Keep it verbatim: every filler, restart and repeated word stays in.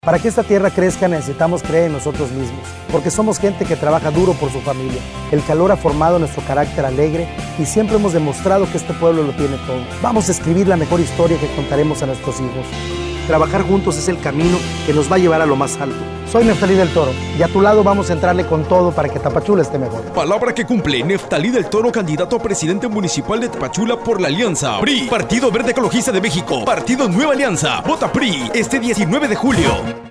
Para que esta tierra crezca necesitamos creer en nosotros mismos, porque somos gente que trabaja duro por su familia. El calor ha formado nuestro carácter alegre y siempre hemos demostrado que este pueblo lo tiene todo. Vamos a escribir la mejor historia que contaremos a nuestros hijos. Trabajar juntos es el camino que nos va a llevar a lo más alto. Soy Neftalí del Toro y a tu lado vamos a entrarle con todo para que Tapachula esté mejor. Palabra que cumple. Neftalí del Toro, candidato a presidente municipal de Tapachula por la Alianza P R I, Partido Verde Ecologista de México, Partido Nueva Alianza. Vota P R I este diecinueve de julio.